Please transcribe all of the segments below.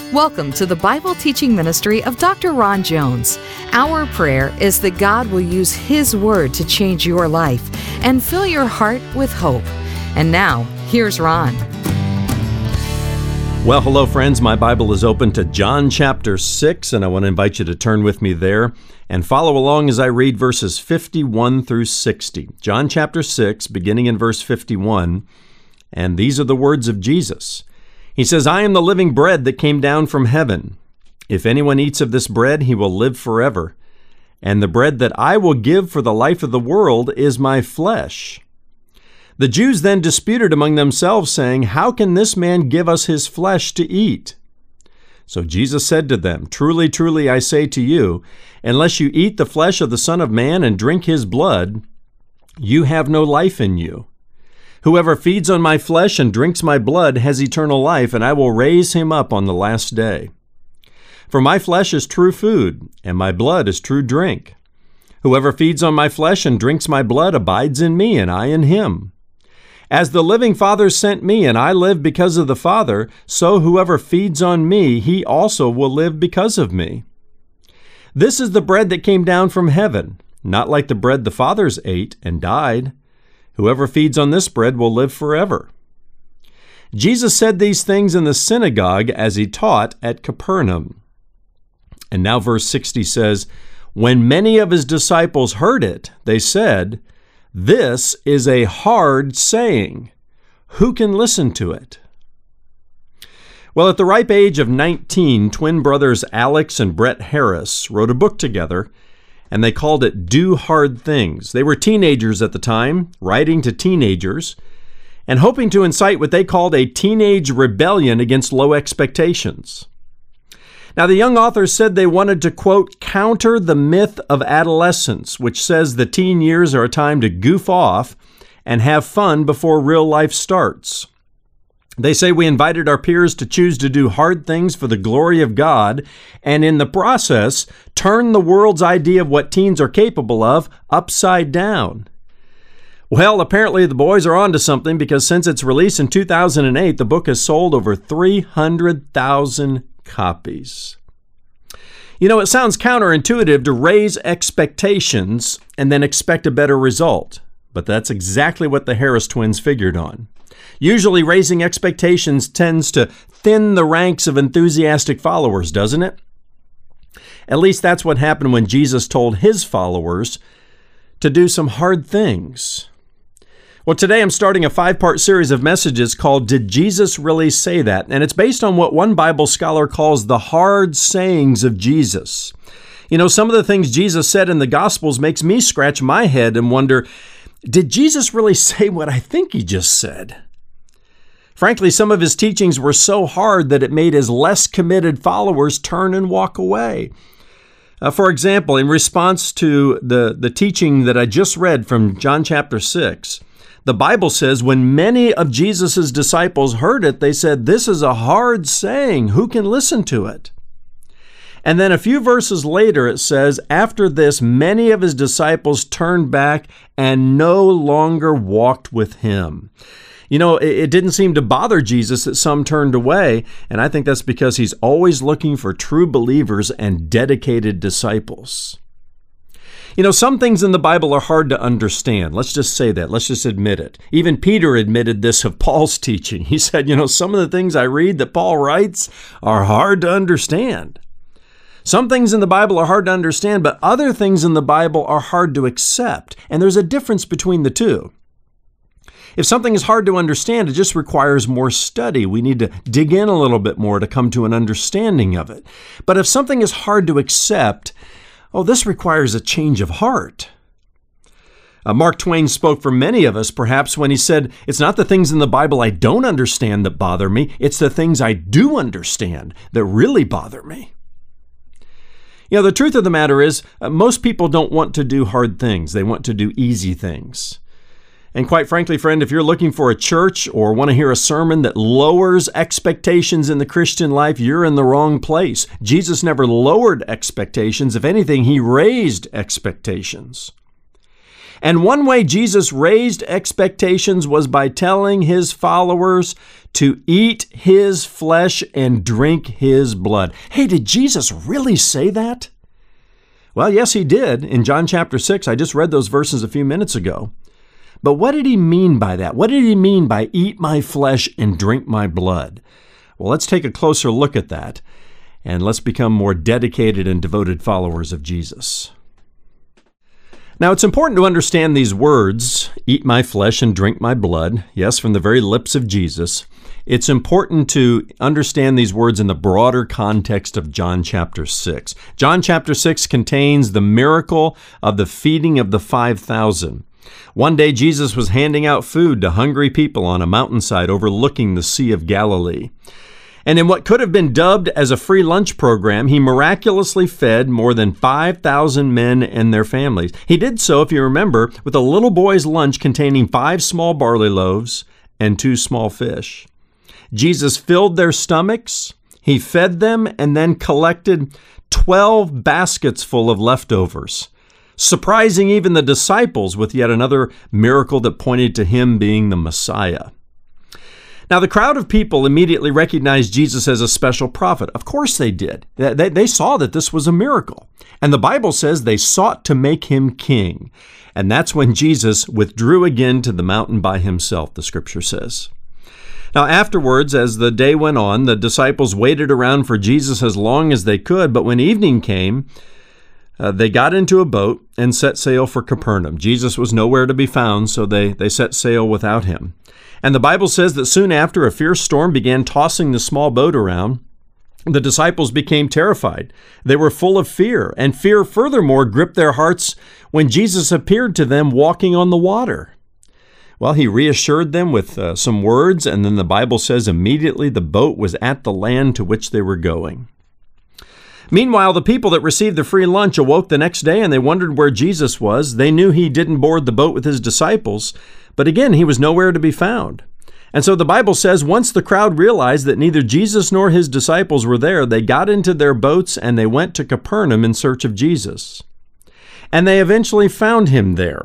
Welcome to the Bible teaching ministry of Dr. Ron Jones. Our prayer is that God will use His Word to change your life and fill your heart with hope. And now, here's Ron. Well, hello friends. My Bible is open to John chapter 6, and I want to invite you to turn with me there and follow along as I read verses 51 through 60. John chapter 6, beginning in verse 51, and these are the words of Jesus. He says, "I am the living bread that came down from heaven. If anyone eats of this bread, he will live forever. And the bread that I will give for the life of the world is my flesh." The Jews then disputed among themselves, saying, "How can this man give us his flesh to eat?" So Jesus said to them, "Truly, truly, I say to you, unless you eat the flesh of the Son of Man and drink his blood, you have no life in you. Whoever feeds on my flesh and drinks my blood has eternal life, and I will raise him up on the last day. For my flesh is true food, and my blood is true drink. Whoever feeds on my flesh and drinks my blood abides in me, and I in him. As the living Father sent me, and I live because of the Father, so whoever feeds on me, he also will live because of me. This is the bread that came down from heaven, not like the bread the fathers ate and died. Whoever feeds on this bread will live forever." Jesus said these things in the synagogue as he taught at Capernaum. And now verse 60 says, "When many of his disciples heard it, they said, 'This is a hard saying. Who can listen to it?'" Well, at the ripe age of 19, twin brothers Alex and Brett Harris wrote a book together, and they called it Do Hard Things. They were teenagers at the time, writing to teenagers, and hoping to incite what they called a teenage rebellion against low expectations. Now, the young authors said they wanted to, quote, "counter the myth of adolescence, which says the teen years are a time to goof off and have fun before real life starts. They say we invited our peers to choose to do hard things for the glory of God, and in the process, turn the world's idea of what teens are capable of upside down." Well, apparently the boys are onto something, because since its release in 2008, the book has sold over 300,000 copies. You know, it sounds counterintuitive to raise expectations and then expect a better result, but that's exactly what the Harris twins figured on. Usually raising expectations tends to thin the ranks of enthusiastic followers, doesn't it? At least that's what happened when Jesus told his followers to do some hard things. Well, today I'm starting a 5-part series of messages called Did Jesus Really Say That? And it's based on what one Bible scholar calls the hard sayings of Jesus. You know, some of the things Jesus said in the Gospels makes me scratch my head and wonder, did Jesus really say what I think he just said? Frankly, some of his teachings were so hard that it made his less committed followers turn and walk away. For example, in response to the teaching that I just read from John chapter 6, the Bible says when many of Jesus' disciples heard it, they said, "This is a hard saying. Who can listen to it?" And then a few verses later, it says, "After this, many of his disciples turned back and no longer walked with him." You know, it didn't seem to bother Jesus that some turned away, and I think that's because he's always looking for true believers and dedicated disciples. You know, some things in the Bible are hard to understand. Let's just say that. Let's just admit it. Even Peter admitted this of Paul's teaching. He said, you know, some of the things I read that Paul writes are hard to understand. Some things in the Bible are hard to understand, but other things in the Bible are hard to accept, and there's a difference between the two. If something is hard to understand, it just requires more study. We need to dig in a little bit more to come to an understanding of it. But if something is hard to accept, this requires a change of heart. Mark Twain spoke for many of us, perhaps, when he said, "It's not the things in the Bible I don't understand that bother me. It's the things I do understand that really bother me." You know, the truth of the matter is, most people don't want to do hard things. They want to do easy things. And quite frankly, friend, if you're looking for a church or want to hear a sermon that lowers expectations in the Christian life, you're in the wrong place. Jesus never lowered expectations. If anything, he raised expectations. And one way Jesus raised expectations was by telling his followers to eat his flesh and drink his blood. Hey, did Jesus really say that? Well, yes, he did. In John chapter 6, I just read those verses a few minutes ago. But what did he mean by that? What did he mean by eat my flesh and drink my blood? Well, let's take a closer look at that, and let's become more dedicated and devoted followers of Jesus. Now, it's important to understand these words, eat my flesh and drink my blood, yes, from the very lips of Jesus. It's important to understand these words in the broader context of John chapter 6. John chapter 6 contains the miracle of the feeding of the 5,000. One day, Jesus was handing out food to hungry people on a mountainside overlooking the Sea of Galilee. And in what could have been dubbed as a free lunch program, he miraculously fed more than 5,000 men and their families. He did so, if you remember, with a little boy's lunch containing 5 small barley loaves and 2 small fish. Jesus filled their stomachs, he fed them, and then collected 12 baskets full of leftovers, surprising even the disciples with yet another miracle that pointed to him being the Messiah. Now, the crowd of people immediately recognized Jesus as a special prophet. Of course they did. They saw that this was a miracle. And the Bible says they sought to make him king. And that's when Jesus withdrew again to the mountain by himself, the scripture says. Now, afterwards, as the day went on, the disciples waited around for Jesus as long as they could. But when evening came, they got into a boat and set sail for Capernaum. Jesus was nowhere to be found, so they set sail without him. And the Bible says that soon after, a fierce storm began tossing the small boat around. The disciples became terrified. They were full of fear, and fear furthermore gripped their hearts when Jesus appeared to them walking on the water. Well, he reassured them with some words, and then the Bible says immediately the boat was at the land to which they were going. Meanwhile, the people that received the free lunch awoke the next day and they wondered where Jesus was. They knew he didn't board the boat with his disciples, but again, he was nowhere to be found. And so the Bible says once the crowd realized that neither Jesus nor his disciples were there, they got into their boats and they went to Capernaum in search of Jesus. And they eventually found him there.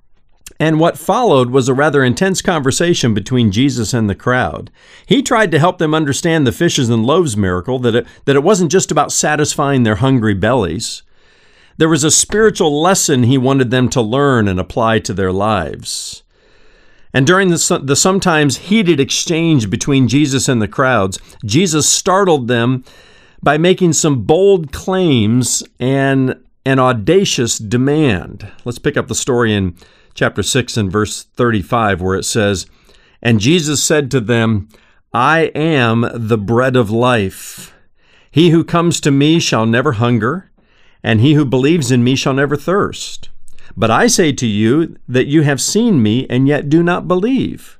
And what followed was a rather intense conversation between Jesus and the crowd. He tried to help them understand the fishes and loaves miracle, that it wasn't just about satisfying their hungry bellies. There was a spiritual lesson he wanted them to learn and apply to their lives. And during the sometimes heated exchange between Jesus and the crowds, Jesus startled them by making some bold claims and an audacious demand. Let's pick up the story in chapter 6 and verse 35, where it says, "And Jesus said to them, I am the bread of life. He who comes to me shall never hunger, and he who believes in me shall never thirst. But I say to you that you have seen me and yet do not believe.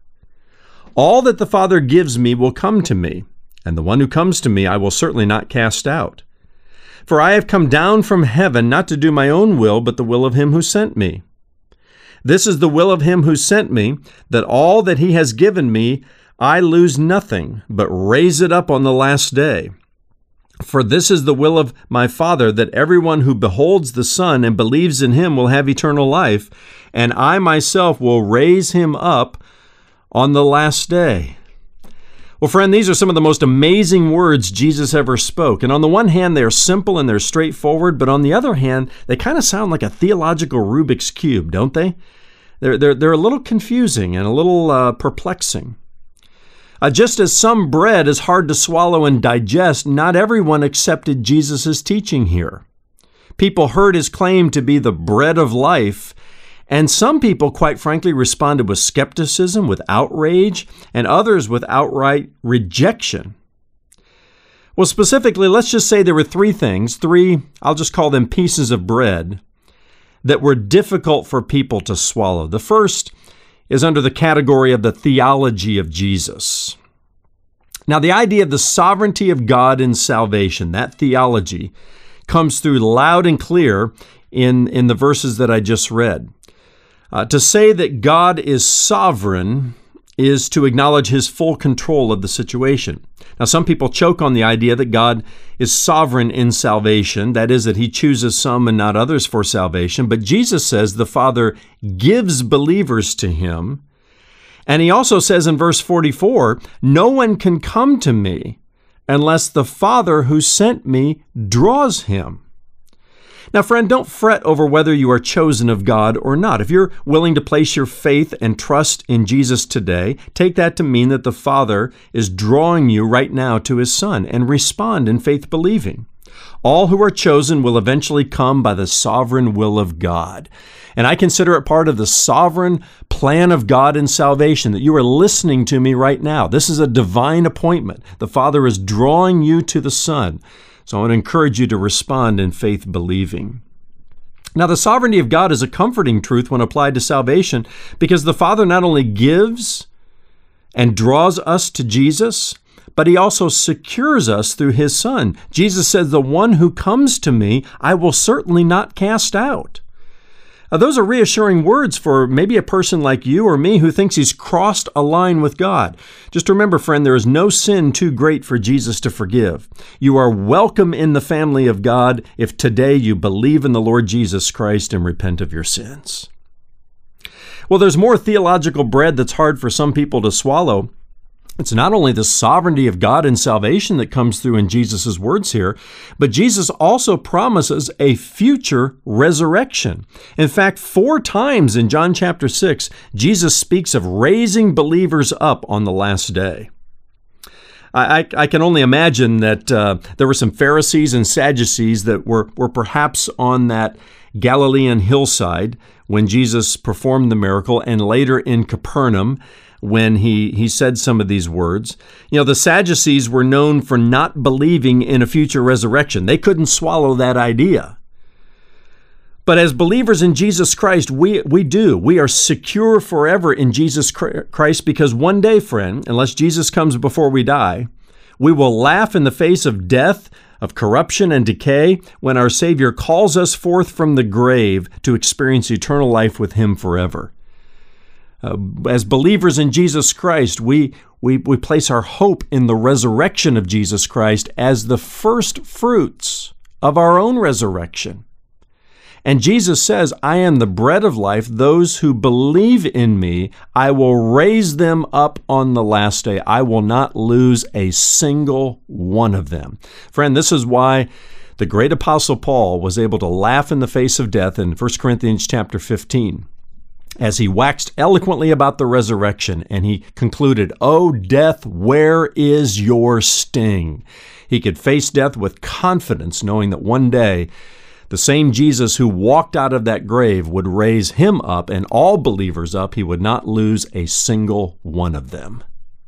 All that the Father gives me will come to me, and the one who comes to me I will certainly not cast out. For I have come down from heaven not to do my own will, but the will of him who sent me. This is the will of him who sent me, that all that he has given me I lose nothing, but raise it up on the last day. For this is the will of my Father, that everyone who beholds the Son and believes in him will have eternal life, and I myself will raise him up on the last day." Well, friend, these are some of the most amazing words Jesus ever spoke. And on the one hand, they're simple and they're straightforward, but on the other hand, they kind of sound like a theological Rubik's Cube, don't they? They're a little confusing and a little perplexing. Just as some bread is hard to swallow and digest, not everyone accepted Jesus' teaching here. People heard his claim to be the bread of life, and some people, quite frankly, responded with skepticism, with outrage, and others with outright rejection. Well, specifically, let's just say there were three, I'll just call them pieces of bread, that were difficult for people to swallow. The first is under the category of the theology of Jesus. Now, the idea of the sovereignty of God in salvation, that theology, comes through loud and clear in the verses that I just read. To say that God is sovereign is to acknowledge his full control of the situation. Now, some people choke on the idea that God is sovereign in salvation, that is, that he chooses some and not others for salvation, but Jesus says the Father gives believers to him, And he also says in verse 44, no one can come to me unless the Father who sent me draws him. Now, friend, don't fret over whether you are chosen of God or not. If you're willing to place your faith and trust in Jesus today, take that to mean that the Father is drawing you right now to his Son, and respond in faith believing. All who are chosen will eventually come by the sovereign will of God. And I consider it part of the sovereign plan of God in salvation that you are listening to me right now. This is a divine appointment. The Father is drawing you to the Son. So I want to encourage you to respond in faith believing. Now, the sovereignty of God is a comforting truth when applied to salvation, because the Father not only gives and draws us to Jesus, but he also secures us through his Son. Jesus says, the one who comes to me, I will certainly not cast out. Those are reassuring words for maybe a person like you or me who thinks he's crossed a line with God. Just remember, friend, there is no sin too great for Jesus to forgive. You are welcome in the family of God if today you believe in the Lord Jesus Christ and repent of your sins. Well, there's more theological bread that's hard for some people to swallow. It's not only the sovereignty of God in salvation that comes through in Jesus' words here, but Jesus also promises a future resurrection. In fact, 4 times in John chapter 6, Jesus speaks of raising believers up on the last day. I can only imagine that there were some Pharisees and Sadducees that were perhaps on that Galilean hillside when Jesus performed the miracle, and later in Capernaum, when he said some of these words. You know, the Sadducees were known for not believing in a future resurrection. They couldn't swallow that idea. But as believers in Jesus Christ, we do. We are secure forever in Jesus Christ, because one day, friend, unless Jesus comes before we die, we will laugh in the face of death, of corruption and decay, when our Savior calls us forth from the grave to experience eternal life with him forever. As believers in Jesus Christ, we place our hope in the resurrection of Jesus Christ as the first fruits of our own resurrection. And Jesus says, I am the bread of life. Those who believe in me, I will raise them up on the last day. I will not lose a single one of them. Friend, this is why the great apostle Paul was able to laugh in the face of death in 1 Corinthians chapter 15. As he waxed eloquently about the resurrection, and he concluded, "O death, where is your sting?" He could face death with confidence, knowing that one day the same Jesus who walked out of that grave would raise him up and all believers up. He would not lose a single one of them.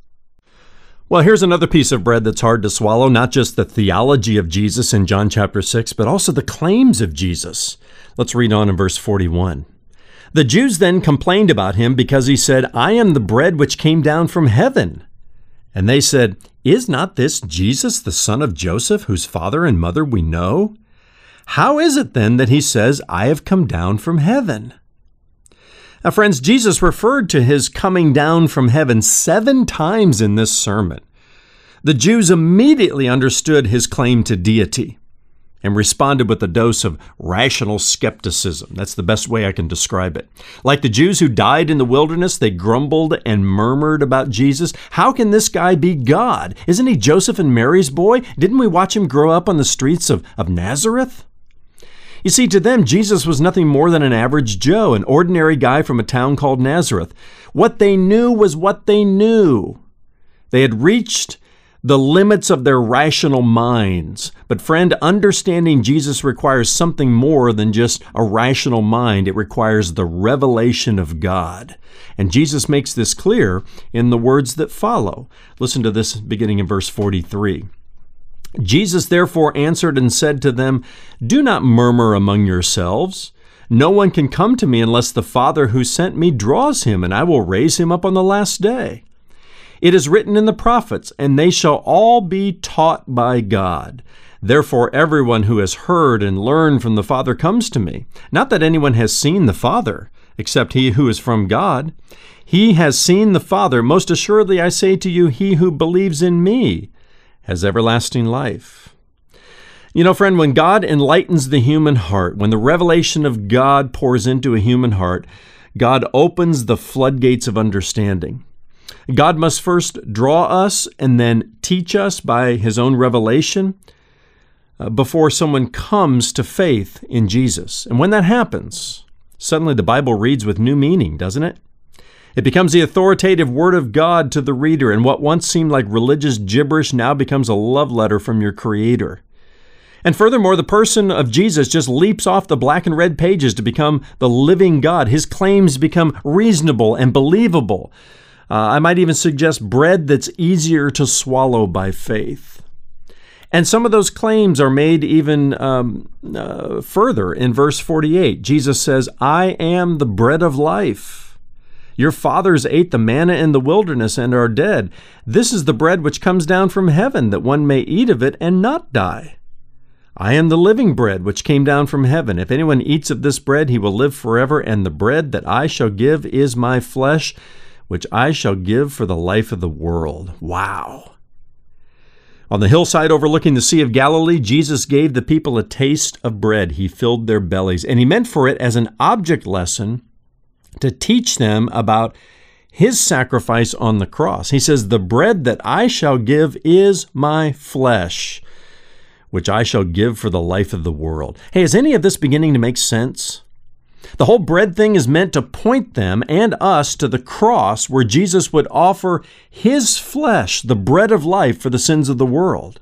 Well, here's another piece of bread that's hard to swallow, not just the theology of Jesus in John chapter 6, but also the claims of Jesus. Let's read on in verse 41. The Jews then complained about him because he said, I am the bread which came down from heaven. And they said, Is not this Jesus, the son of Joseph, whose father and mother we know? How is it then that he says, I have come down from heaven? Now, friends, Jesus referred to his coming down from heaven 7 times in this sermon. The Jews immediately understood his claim to deity and responded with a dose of rational skepticism. That's the best way I can describe it. Like the Jews who died in the wilderness, they grumbled and murmured about Jesus. How can this guy be God? Isn't he Joseph and Mary's boy? Didn't we watch him grow up on the streets of Nazareth? You see, to them, Jesus was nothing more than an average Joe, an ordinary guy from a town called Nazareth. What they knew was what they knew. They had reached the limits of their rational minds. But friend, understanding Jesus requires something more than just a rational mind. It requires the revelation of God. And Jesus makes this clear in the words that follow. Listen to this beginning in verse 43. Jesus therefore answered and said to them, Do not murmur among yourselves. No one can come to me unless the Father who sent me draws him, and I will raise him up on the last day. It is written in the prophets, and they shall all be taught by God. Therefore, everyone who has heard and learned from the Father comes to me. Not that anyone has seen the Father, except he who is from God. He has seen the Father. Most assuredly, I say to you, he who believes in me has everlasting life. You know, friend, when God enlightens the human heart, when the revelation of God pours into a human heart, God opens the floodgates of understanding. God must first draw us and then teach us by His own revelation before someone comes to faith in Jesus. And when that happens, suddenly the Bible reads with new meaning, doesn't it? It becomes the authoritative Word of God to the reader, and what once seemed like religious gibberish now becomes a love letter from your Creator. And furthermore, the person of Jesus just leaps off the black and red pages to become the living God. His claims become reasonable and believable. I might even suggest bread that's easier to swallow by faith. And some of those claims are made even further in verse 48. Jesus says, "I am the bread of life. Your fathers ate the manna in the wilderness and are dead. This is the bread which comes down from heaven, that one may eat of it and not die. I am the living bread which came down from heaven. If anyone eats of this bread, he will live forever. And the bread that I shall give is my flesh, which I shall give for the life of the world." Wow. On the hillside overlooking the Sea of Galilee, Jesus gave the people a taste of bread. He filled their bellies, and He meant for it as an object lesson to teach them about His sacrifice on the cross. He says, "The bread that I shall give is my flesh, which I shall give for the life of the world." Hey, is any of this beginning to make sense? The whole bread thing is meant to point them and us to the cross, where Jesus would offer His flesh, the bread of life, for the sins of the world.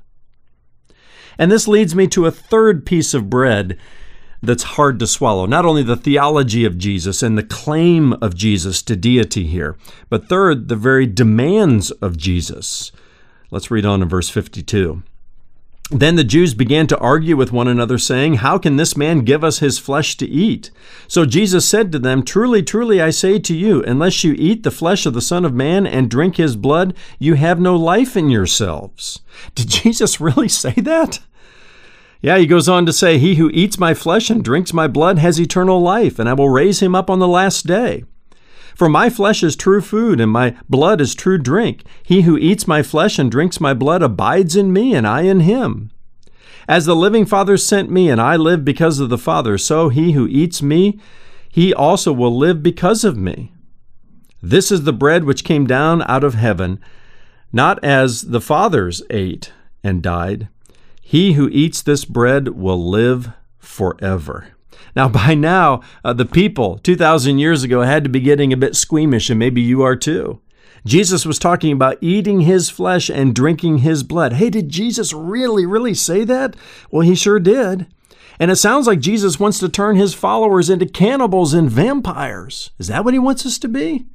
And this leads me to a third piece of bread that's hard to swallow. Not only the theology of Jesus and the claim of Jesus to deity here, but third, the very demands of Jesus. Let's read on in verse 52. "Then the Jews began to argue with one another, saying, 'How can this man give us his flesh to eat?' So Jesus said to them, 'Truly, truly, I say to you, unless you eat the flesh of the Son of Man and drink His blood, you have no life in yourselves.'" Did Jesus really say that? Yeah, He goes on to say, "He who eats my flesh and drinks my blood has eternal life, and I will raise him up on the last day. For my flesh is true food, and my blood is true drink. He who eats my flesh and drinks my blood abides in me, and I in him. As the living Father sent me, and I live because of the Father, so he who eats me, he also will live because of me. This is the bread which came down out of heaven, not as the fathers ate and died. He who eats this bread will live forever." Now, by now, the people 2,000 years ago had to be getting a bit squeamish, and maybe you are too. Jesus was talking about eating His flesh and drinking His blood. Hey, did Jesus really say that? Well, He sure did. And it sounds like Jesus wants to turn His followers into cannibals and vampires. Is that what He wants us to be?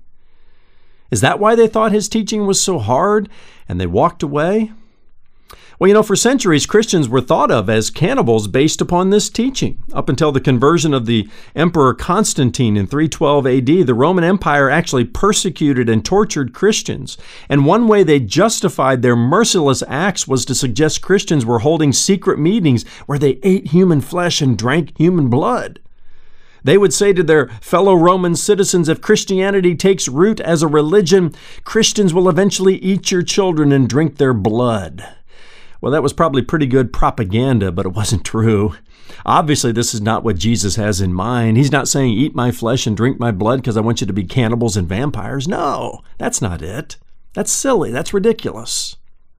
Is that why they thought His teaching was so hard and they walked away? Well, for centuries, Christians were thought of as cannibals based upon this teaching. Up until the conversion of the Emperor Constantine in 312 AD, the Roman Empire actually persecuted and tortured Christians. And one way they justified their merciless acts was to suggest Christians were holding secret meetings where they ate human flesh and drank human blood. They would say to their fellow Roman citizens, if Christianity takes root as a religion, Christians will eventually eat your children and drink their blood. Well, that was probably pretty good propaganda, but it wasn't true. Obviously, this is not what Jesus has in mind. He's not saying, eat my flesh and drink my blood because I want you to be cannibals and vampires. No, that's not it. That's silly. That's ridiculous.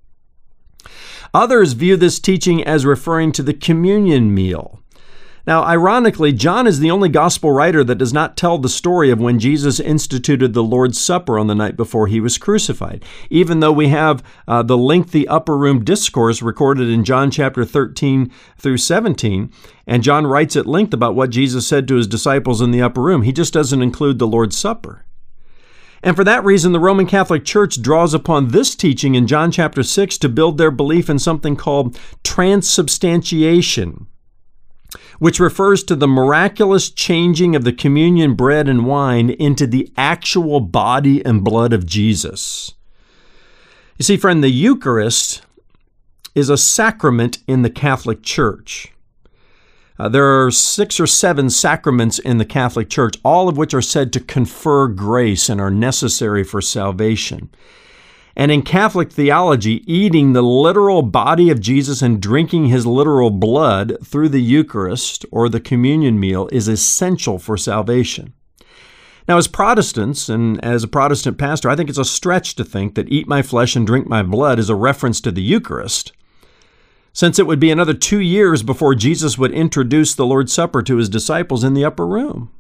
Others view this teaching as referring to the communion meal. Now, ironically, John is the only gospel writer that does not tell the story of when Jesus instituted the Lord's Supper on the night before He was crucified, even though we have the lengthy upper room discourse recorded in John chapter 13 through 17, and John writes at length about what Jesus said to His disciples in the upper room. He just doesn't include the Lord's Supper. And for that reason, the Roman Catholic Church draws upon this teaching in John chapter 6 to build their belief in something called transubstantiation, which refers to the miraculous changing of the communion bread and wine into the actual body and blood of Jesus. You see, friend, the Eucharist is a sacrament in the Catholic Church. There are 6 or 7 sacraments in the Catholic Church, all of which are said to confer grace and are necessary for salvation. And in Catholic theology, eating the literal body of Jesus and drinking His literal blood through the Eucharist or the communion meal is essential for salvation. Now, as Protestants and as a Protestant pastor, I think it's a stretch to think that eat my flesh and drink my blood is a reference to the Eucharist, since it would be another 2 years before Jesus would introduce the Lord's Supper to his disciples in the upper room.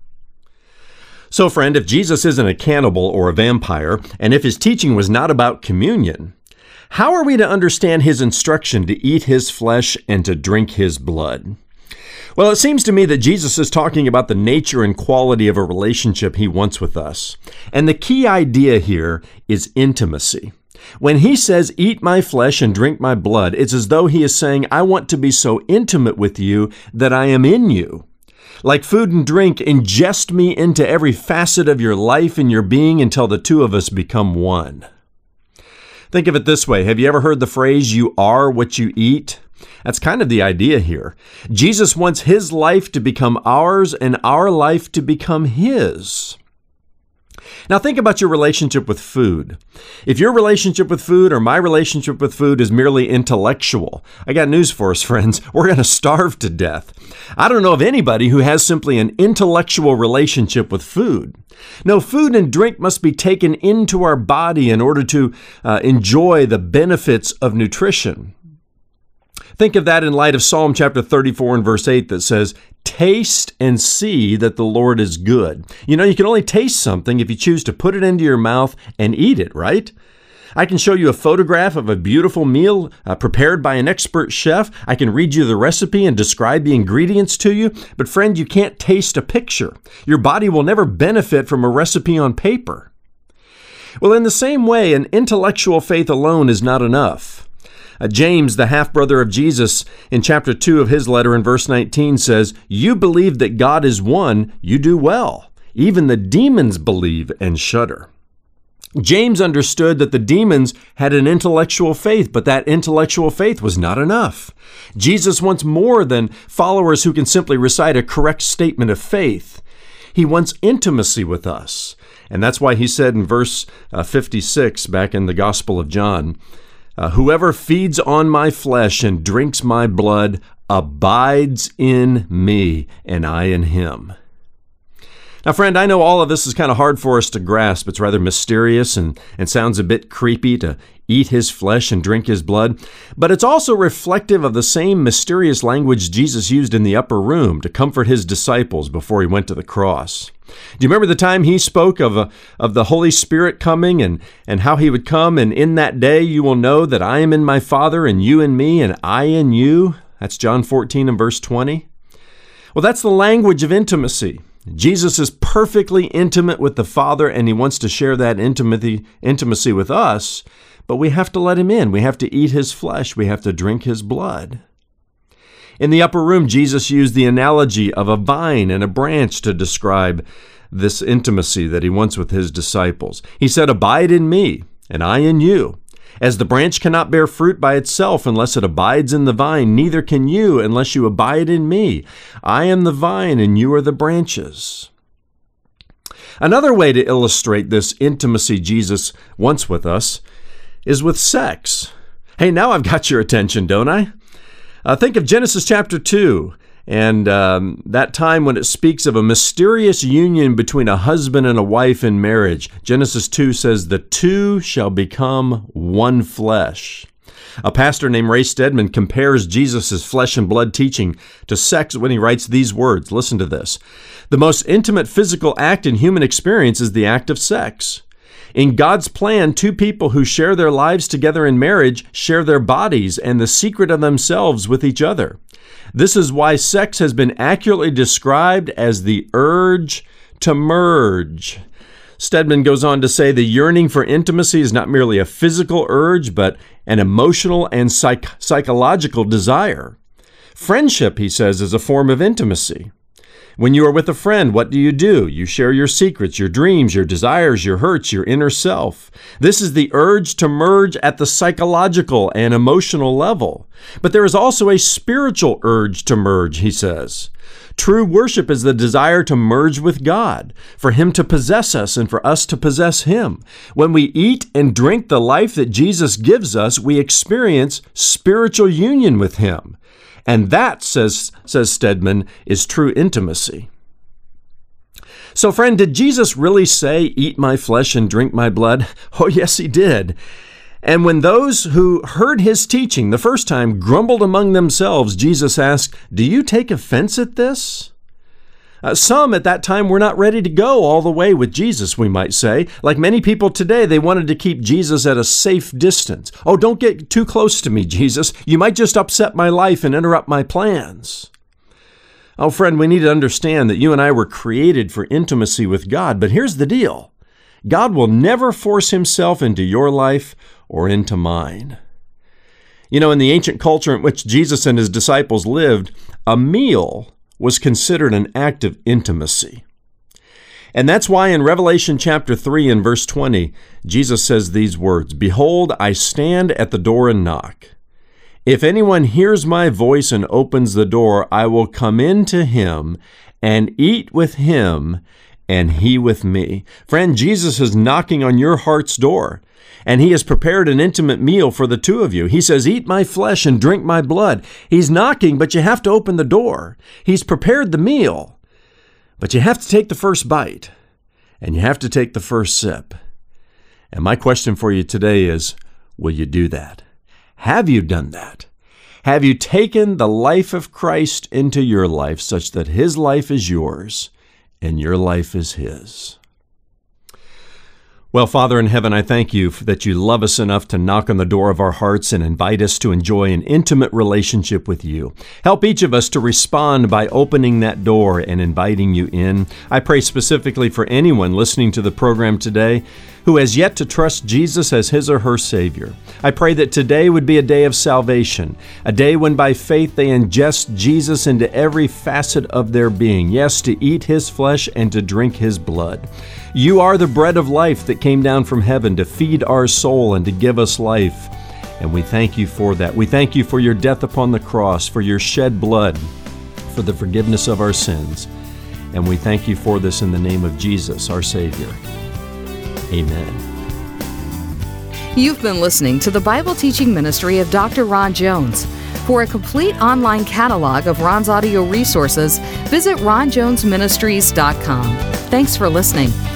So, friend, if Jesus isn't a cannibal or a vampire, and if his teaching was not about communion, how are we to understand his instruction to eat his flesh and to drink his blood? Well, it seems to me that Jesus is talking about the nature and quality of a relationship he wants with us. And the key idea here is intimacy. When he says, eat my flesh and drink my blood, it's as though he is saying, I want to be so intimate with you that I am in you. Like food and drink, ingest me into every facet of your life and your being until the two of us become one. Think of it this way. Have you ever heard the phrase, you are what you eat? That's kind of the idea here. Jesus wants his life to become ours and our life to become his. Now think about your relationship with food. If your relationship with food or my relationship with food is merely intellectual, I got news for us, friends. We're going to starve to death. I don't know of anybody who has simply an intellectual relationship with food. No, food and drink must be taken into our body in order to enjoy the benefits of nutrition. Think of that in light of Psalm chapter 34 and verse 8 that says, taste and see that the Lord is good. You know, you can only taste something if you choose to put it into your mouth and eat it, right? I can show you a photograph of a beautiful meal prepared by an expert chef. I can read you the recipe and describe the ingredients to you. But friend, you can't taste a picture. Your body will never benefit from a recipe on paper. Well, in the same way, an intellectual faith alone is not enough. James, the half-brother of Jesus, in chapter 2 of his letter in verse 19 says, you believe that God is one, you do well. Even the demons believe and shudder. James understood that the demons had an intellectual faith, but that intellectual faith was not enough. Jesus wants more than followers who can simply recite a correct statement of faith. He wants intimacy with us. And that's why he said in verse 56, back in the Gospel of John, whoever feeds on my flesh and drinks my blood abides in me, and I in him. Now, friend, I know all of this is kind of hard for us to grasp. It's rather mysterious and sounds a bit creepy to eat his flesh and drink his blood. But it's also reflective of the same mysterious language Jesus used in the upper room to comfort his disciples before he went to the cross. Do you remember the time he spoke of the Holy Spirit coming and how he would come, and in that day you will know that I am in my Father and you in me and I in you? That's John 14 and verse 20. Well, that's the language of intimacy. Jesus is perfectly intimate with the Father, and he wants to share that intimacy with us, but we have to let him in. We have to eat his flesh. We have to drink his blood. In the upper room, Jesus used the analogy of a vine and a branch to describe this intimacy that he wants with his disciples. He said, abide in me, and I in you. As the branch cannot bear fruit by itself unless it abides in the vine, neither can you unless you abide in me. I am the vine, and you are the branches. Another way to illustrate this intimacy Jesus wants with us is with sex. Hey, now I've got your attention, don't I? Think of Genesis chapter 2 and that time when it speaks of a mysterious union between a husband and a wife in marriage. Genesis 2 says, the two shall become one flesh. A pastor named Ray Stedman compares Jesus' flesh and blood teaching to sex when he writes these words. Listen to this. The most intimate physical act in human experience is the act of sex. In God's plan, two people who share their lives together in marriage share their bodies and the secret of themselves with each other. This is why sex has been accurately described as the urge to merge. Stedman goes on to say the yearning for intimacy is not merely a physical urge, but an emotional and psychological desire. Friendship, he says, is a form of intimacy. When you are with a friend, what do? You share your secrets, your dreams, your desires, your hurts, your inner self. This is the urge to merge at the psychological and emotional level. But there is also a spiritual urge to merge, he says. True worship is the desire to merge with God, for him to possess us and for us to possess him. When we eat and drink the life that Jesus gives us, we experience spiritual union with him. And that, says Stedman, is true intimacy. So, friend, did Jesus really say, "Eat my flesh and drink my blood"? Oh, yes, he did. And when those who heard his teaching the first time grumbled among themselves, Jesus asked, "Do you take offense at this?" Some at that time were not ready to go all the way with Jesus, we might say. Like many people today, they wanted to keep Jesus at a safe distance. "Oh, don't get too close to me, Jesus. You might just upset my life and interrupt my plans." Oh, friend, we need to understand that you and I were created for intimacy with God. But here's the deal. God will never force himself into your life or into mine. You know, in the ancient culture in which Jesus and his disciples lived, a meal was considered an act of intimacy. And that's why in Revelation chapter 3 and verse 20, Jesus says these words, "Behold, I stand at the door and knock. If anyone hears my voice and opens the door, I will come in to him and eat with him and he with me." Friend, Jesus is knocking on your heart's door, and he has prepared an intimate meal for the two of you. He says, "Eat my flesh and drink my blood." He's knocking, but you have to open the door. He's prepared the meal, but you have to take the first bite, and you have to take the first sip. And my question for you today is, will you do that? Have you done that? Have you taken the life of Christ into your life such that his life is yours and your life is his? Well, Father in heaven, I thank you that you love us enough to knock on the door of our hearts and invite us to enjoy an intimate relationship with you. Help each of us to respond by opening that door and inviting you in. I pray specifically for anyone listening to the program today who has yet to trust Jesus as his or her Savior. I pray that today would be a day of salvation, a day when by faith they ingest Jesus into every facet of their being, yes, to eat his flesh and to drink his blood. You are the bread of life that came down from heaven to feed our soul and to give us life, and we thank you for that. We thank you for your death upon the cross, for your shed blood, for the forgiveness of our sins, and we thank you for this in the name of Jesus, our Savior. Amen. You've been listening to the Bible teaching ministry of Dr. Ron Jones. For a complete online catalog of Ron's audio resources, visit ronjonesministries.com. Thanks for listening.